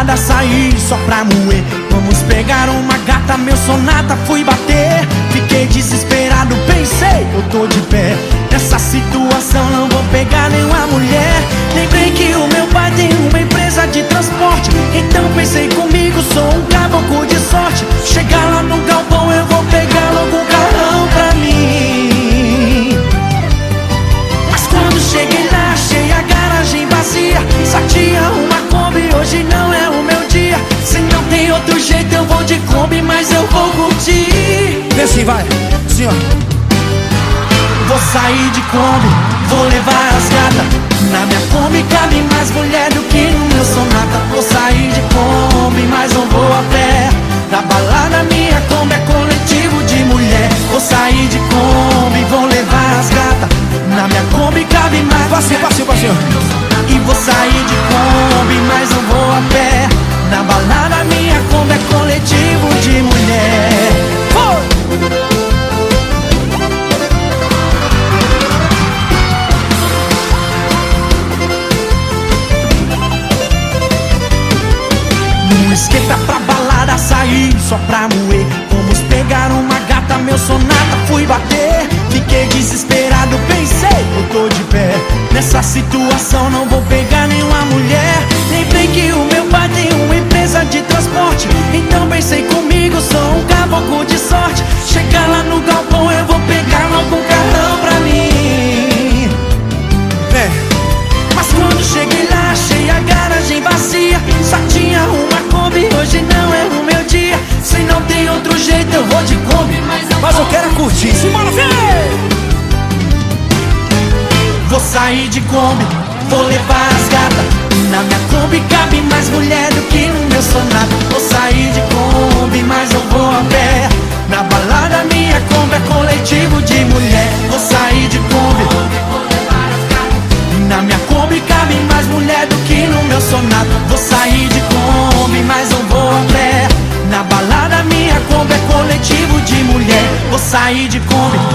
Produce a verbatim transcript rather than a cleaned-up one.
balada, saí só pra moer. Vamos pegar uma gata, meu sonata, fui bater. Fiquei desesperado, pensei, eu tô de pé. Nessa situação não vou pegar nenhuma mulher. Lembrei que o meu pai tem uma empresa de transporte. Então pensei comigo, sou um caboclo de sorte. Chegar lá no galpão eu vou pegar logo um carrão pra mim. Mas quando cheguei lá, achei a garagem vazia. Só tinha uma Kombi, hoje não é o meu dia. Se não tem outro jeito eu vou de Kombi, mas eu vou curtir. Vem assim, vai, assim ó. Vou sair de Kombi, vou levar as gatas. Na minha Kombi cabe mais mulher do que no meu sonata. Vou sair de Kombi, mas não vou a pé. Na balada minha Kombi é coletivo de mulher. Vou sair de Kombi, vou levar as gatas. Na minha Kombi cabe mais passinho, passinho, passinho. E vou sair de Kombi, mas não vou a pé. Na balada minha Kombi é coletivo de mulher. Oh! Esquenta pra balada, saí só pra moer. Vamos pegar uma gata, meu sonata, fui bater. Fiquei desesperado, pensei, eu tô de pé. Nessa situação não vou pegar nenhuma mulher. Lembrei que o meu pai tem uma empresa de transporte. Então pensei comigo, sou um caboclo de sorte. Chegar lá no galpão eu vou pegar logo um carrão pra mim. É. Mas quando cheguei lá, achei a garagem vazia. Só tinha uma Kombi, hoje não é o meu dia. Se não tem outro jeito eu vou de Kombi, mas eu, mas eu quero curtir. Simbora, vem! Vou sair de Kombi, vou levar as gatas. Na minha Kombi cabe mais mulher do que no meu sonata. Vou sair de Kombi, mas eu vou a pé. Na balada minha Kombi é coletivo de mulher. Vou sair de Kombi, na minha Kombi cabe mais mulher do que no meu sonata. Vou sair de Kombi, mas não vou a pé. Na balada minha Kombi é coletivo de mulher. Vou sair de Kombi,